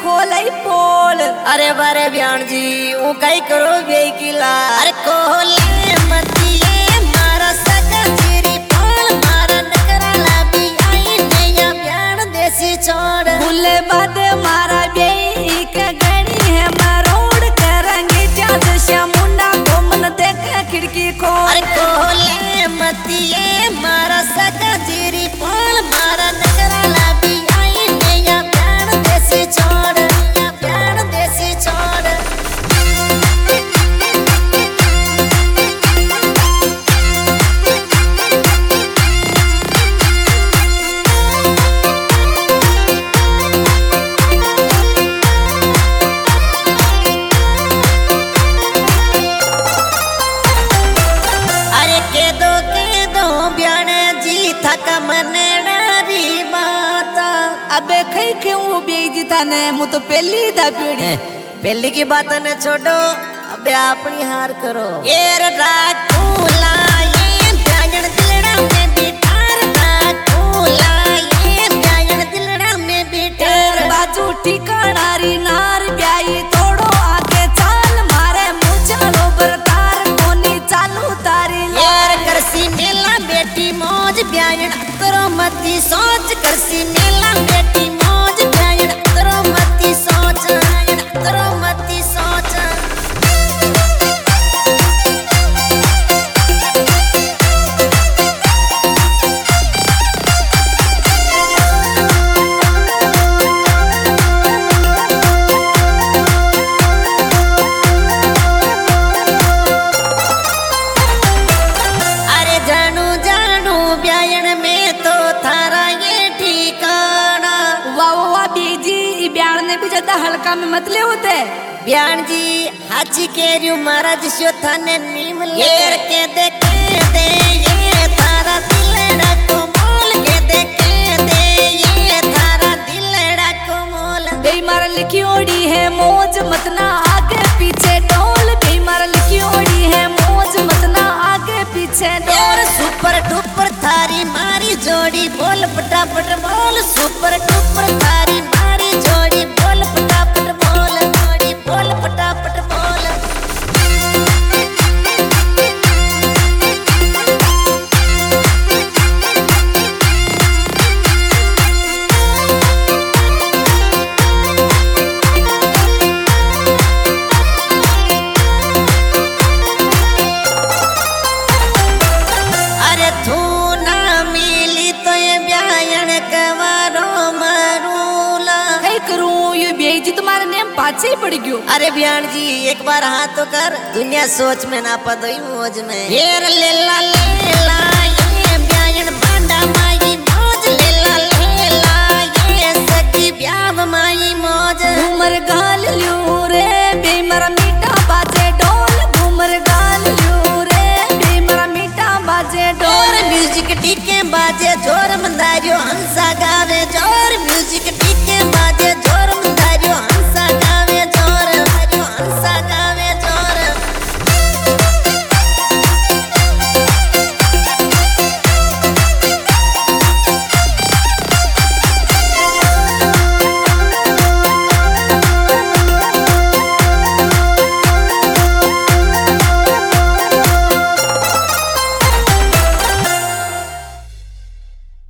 खोलाई पोल। अरे बारे ब्याण जी वो कई करो बे किला। अरे कोले मतिए मारा सगा तेरी पाल मारा नकरा लाबी आई नया ब्याण देसी छोड़। भूले बाद मारा बे के गणी है मरोड़ करेंगे जाद श्याम मुंडा को मन देख खिड़की खोल। अरे कोले मतिए मारा सगा तेरी पाल मारा नकरा लाबी आई नया ब्याण देसी छोड़। ब्याण देसी छोड़। अबे कई क्यों बेजी थाने मु तो पहली दपेड़ी। पहली की बात न छोड़ो अबे अपनी हार करो। येर डाकूला ये ब्याजन दिलड़ा में बिठार डाकूला ये ब्याजन दिलड़ा में बिठार। बाजू ठिकानारी नार ब्याई तोड़ो आगे चाल मारे मुचालो बरतार कोनी चालू तारी। येर करसी मेला बेटी मौज ब्याजन करो मती सोच करसी मेला बेटी मौज ब्याजन करो मती सोच करो मती सोच। अरे जानू जानू ब्याजन में तो थारा ये ठिकाना। वाह बेजी ब्याण ने भी ज्यादा हल्का में मतले होते। ब्याण जी हाची केरियो महाराज शो थाने नीम लेर के देखे दे ये थारा दिलड़ा को मोल के देखे दे ये थारा दिलड़ा को मोल। बेमार लिखी ओड़ी है मौज मतना आगे पीछे डोल। बेमार लिखी ओड़ी है मौज मतना आगे पीछे डोल। सुपर डुपर थारी मारी जोड़ी बोल फटाफट बोल। सुपर डुपर थारी मारी जोड़ी बोल फटाफट बोल। जोड़ी बोल फटाफट बोल। अरे तू ना मिली तो ये ब्यायन कवारो मरूला। कई करूं ये बेजी तुम्हारे नेम पाछे ही पड़ गयो। अरे ब्याण जी एक बार हाथ तो कर दुनिया सोच में ना पदोई मौज में। हेर लेला लेला